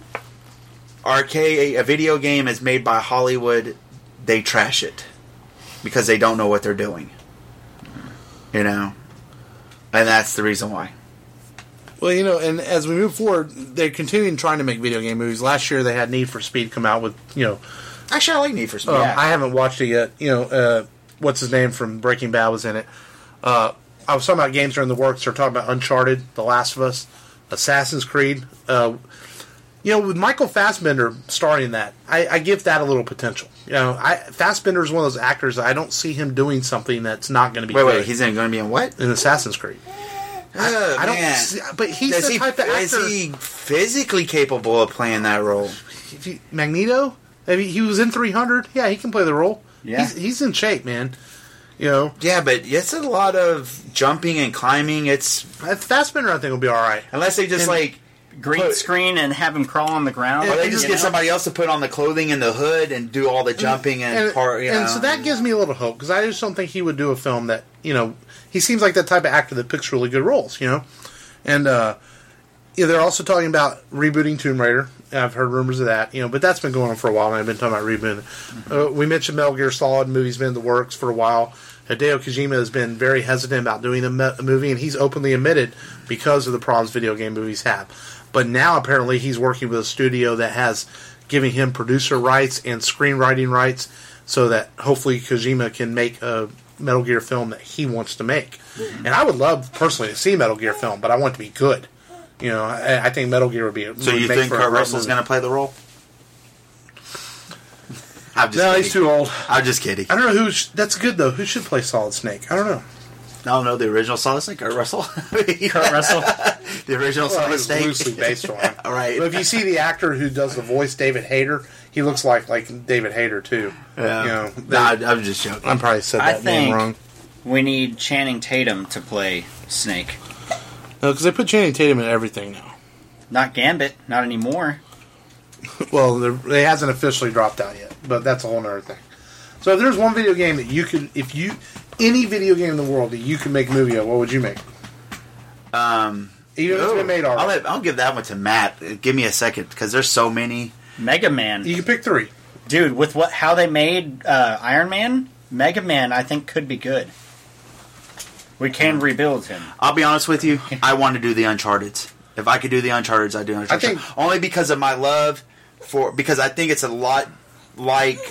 video game is made by Hollywood, they trash it because they don't know what they're doing. And that's the reason why. Well, and as we move forward, they're continuing trying to make video game movies. Last year they had Need for Speed come out with, Actually, I like Need for Speed. I haven't watched it yet. What's his name from Breaking Bad was in it. I was talking about games that are in the works. They're talking about Uncharted, The Last of Us, Assassin's Creed. With Michael Fassbender starring in that, I give that a little potential. Fassbender is one of those actors that I don't see him doing something that's not going to be good. Wait, he's going to be in what? in Assassin's Creed. I don't man. see, but he's Is the type of is actor. he physically capable of playing that role? Magneto? I mean, he was in 300. Yeah, he can play the role. Yeah. He's in shape, man. Yeah, but it's a lot of jumping and climbing. It's Fassbender I think will be all right. unless they just And- Green screen and have him crawl on the ground. or they just you get know? somebody else to put on the clothing and the hood and do all the jumping and part. And so that gives me a little hope because I just don't think he would do a film that he seems like that type of actor that picks really good roles. And they're also talking about rebooting Tomb Raider. I've heard rumors of that. But that's been going on for a while, and I've been talking about rebooting. We mentioned Metal Gear Solid movie's been in the works for a while. Hideo Kojima has been very hesitant about doing a movie, and he's openly admitted because of the problems video game movies have. But now apparently he's working with a studio that has giving him producer rights and screenwriting rights, so that hopefully Kojima can make a Metal Gear film that he wants to make. And I would love personally to see a Metal Gear film, but I want it to be good. I think Metal Gear would be. So you think Kurt Russell's going to play the role? I'm just No, kidding. he's too old. I'm just kidding. I don't know who. That's good though. Who should play Solid Snake? I don't know. No, the original Solid Snake, Kurt Russell. Kurt Russell. The original Well, Solid it's Snake. loosely based on him. All right. But if you see the actor who does the voice, David Hayter, he looks like David Hayter too. Yeah. I'm just joking. I'm probably said I that name think- wrong. We need Channing Tatum to play Snake. No, because they put Channing Tatum in everything now. Not Gambit. Not anymore. Well, it hasn't officially dropped out yet, but that's a whole other thing. So if there's one video game that you could, any video game in the world that you could make a movie of, what would you make? Even if it's been made already. I'll give that one to Matt. Give me a second, because there's so many. Mega Man. You can pick 3. Dude, with how they made Iron Man, Mega Man I think could be good. We can rebuild him. I'll be honest with you. I want to do the Uncharted. If I could do the Uncharted, I'd do Uncharted. I think- only because of my love for. Because I think it's a lot like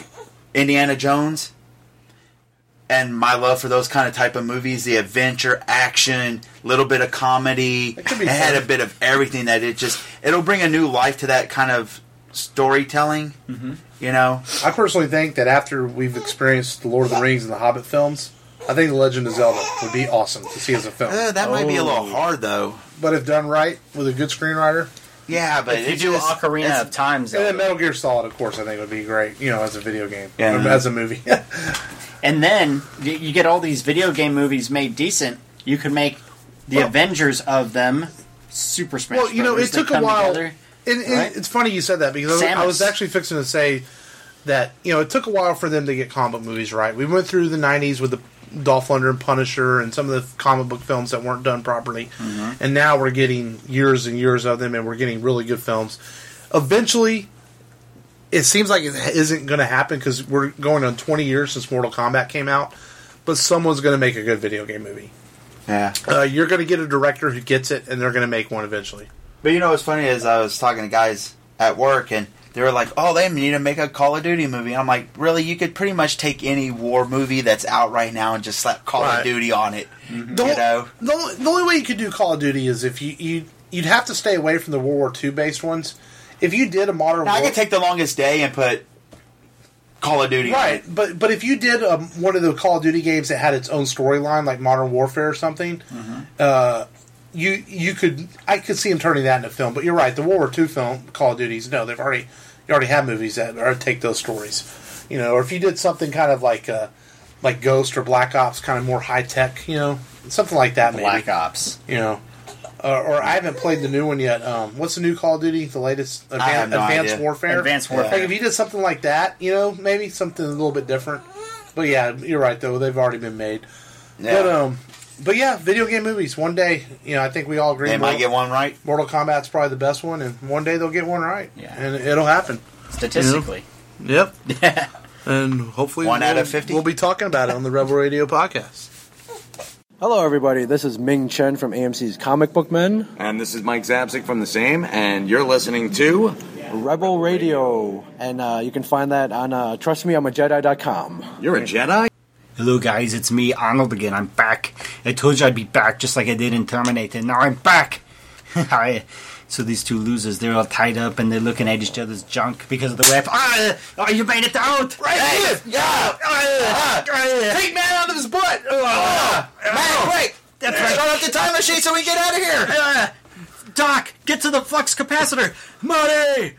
Indiana Jones. And my love for those kind of type of movies, the adventure, action, little bit of comedy. It could be had fun. a bit of everything that it'll bring a new life to that kind of storytelling. You know? I personally think that after we've experienced the Lord of the Rings and the Hobbit films, I think The Legend of Zelda would be awesome to see as a film. That might be a little hard, though. But if done right, with a good screenwriter, Yeah, but If you it's do just- Ocarina it's- of Time, and then Zelda. Metal Gear Solid, of course, I think would be great, as a video game. Yeah. Or as a movie. And then you get all these video game movies made decent. You could make the Avengers of them Super Smash Well, Brothers. it They took a come while. together. And right? it's funny you said that because I was Samus. actually fixing to say that it took a while for them to get comic book movies right. We went through the '90s with the Dolph Lundgren Punisher and some of the comic book films that weren't done properly, and now we're getting years and years of them, and we're getting really good films. Eventually, it seems like it isn't going to happen because we're going on 20 years since Mortal Kombat came out, but someone's going to make a good video game movie. Yeah. You're going to get a director who gets it, and they're going to make one eventually. But what's funny is I was talking to guys at work, and they were like, "Oh, they need to make a Call of Duty movie." I'm like, "Really? You could pretty much take any war movie that's out right now and just slap Call Right. of Duty on it." The only way you could do Call of Duty is if you'd have to stay away from the World War II based ones. If you did a modern Now, I war, could take The Longest Day and put Call of Duty on right, it. but if you did one of the Call of Duty games that had its own storyline, like Modern Warfare or something, you could I could see them turning that into film. But you're right, the World War II film Call of Duties, no, you already have movies that take those stories, or if you did something kind of like Ghost or Black Ops, kind of more high tech, something like that, maybe. Black Ops. Or I haven't played the new one yet. What's the new Call of Duty? The latest have no Advanced idea. Warfare. Advanced Warfare. Like if you did something like that, maybe something a little bit different. But yeah, you're right though. They've already been made. Yeah. But yeah, video game movies. One day, I think we all agree. They might get one right. Mortal Kombat's probably the best one, and one day they'll get one right. Yeah. And it'll happen. Statistically. Yep. And hopefully, One out of 50? we'll be talking about it on the Rebel Radio podcast. Hello, everybody. This is Ming Chen from AMC's Comic Book Men. And this is Mike Zapsik from the same, and you're listening to Rebel Radio. And you can find that on trustmeI'mAJedi.com. You're a Jedi? Hello, guys. It's me, Arnold, again. I'm back. I told you I'd be back just like I did in Terminator. Now I'm back. So these two losers, they're all tied up and they're looking at each other's junk because of the weapon. You made it out! Right here! Take man out of his butt! Man, quick! That's right. Shut off the time machine so we can get out of here! Doc, get to the flux capacitor! Marty!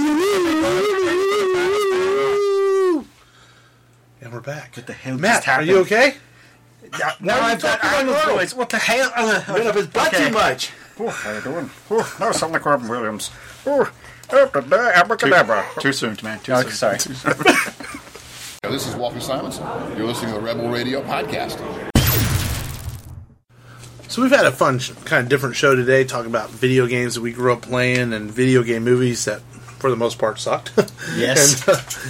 And we're back. What the hell Matt, just are happened? you okay? Now I've got talking Arnold's like voice. What the hell? Bit up his butt too much. How you doing? Oh, something like Robin Williams. Abracadabra. Too soon, man. Too Oh, soon. sorry. This is Walter Simonson. You're listening to the Rebel Radio podcast. So we've had a fun, kind of different show today, talking about video games that we grew up playing and video game movies that, for the most part, sucked. Yes.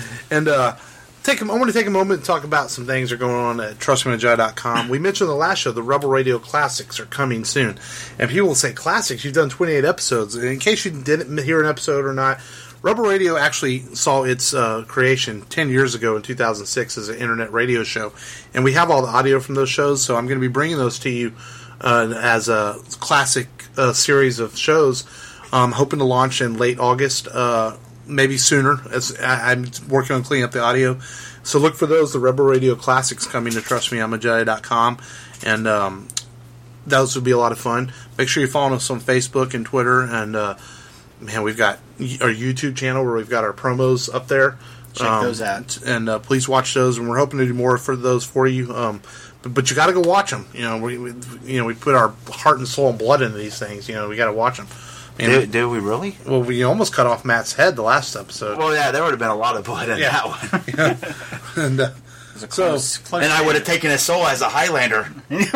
I want to take a moment and talk about some things that are going on at TrustMeI'mAJedi.com. We mentioned in the last show the Rebel Radio Classics are coming soon. And people will say, Classics? You've done 28 episodes. And in case you didn't hear an episode or not, Rebel Radio actually saw its creation 10 years ago in 2006 as an internet radio show. And we have all the audio from those shows, so I'm going to be bringing those to you as a classic series of shows. I'm hoping to launch in late August, maybe sooner, as I'm working on cleaning up the audio. So look for those, the Rebel Radio Classics, coming to TrustMeI'mAJedi.com. And those will be a lot of fun. Make sure you follow us on Facebook and Twitter. And, we've got our YouTube channel where we've got our promos up there. Check those out. And please watch those. And we're hoping to do more for those for you. But you got to go watch them. We put our heart and soul and blood into these things. We got to watch them. Do we really? Well, we almost cut off Matt's head the last episode. Well, yeah, there would have been a lot of blood in that one. And And I would have taken his soul as a Highlander.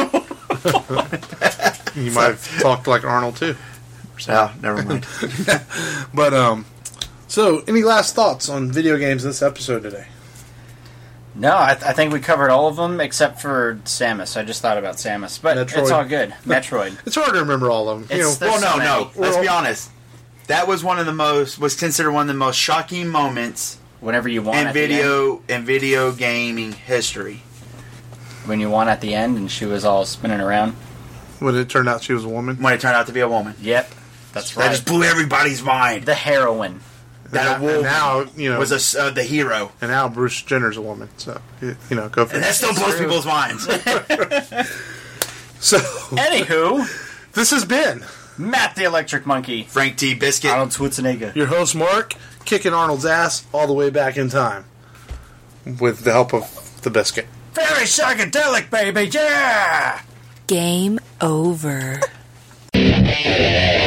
you might have talked like Arnold too. So, never mind. But so any last thoughts on video games in this episode today? No, I think we covered all of them except for Samus. I just thought about Samus, but Metroid. it's all good. Metroid. It's hard to remember all of them. It's- Well, There's so no. many. Let's be honest. That was considered one of the most shocking moments Whenever you want in video gaming history. When you won at the end and she was all spinning around. When it turned out she was a woman. When it turned out to be a woman. Yep, that's right. That just blew everybody's mind. The heroine. That woman now, was the hero. And now Bruce Jenner's a woman, so go for it. And that still blows people's minds. So, anywho, this has been Matt the Electric Monkey, Frank T. Biscuit, Arnold Schwarzenegger, your host Mark, kicking Arnold's ass all the way back in time with the help of the biscuit. Very psychedelic, baby, yeah! Game over.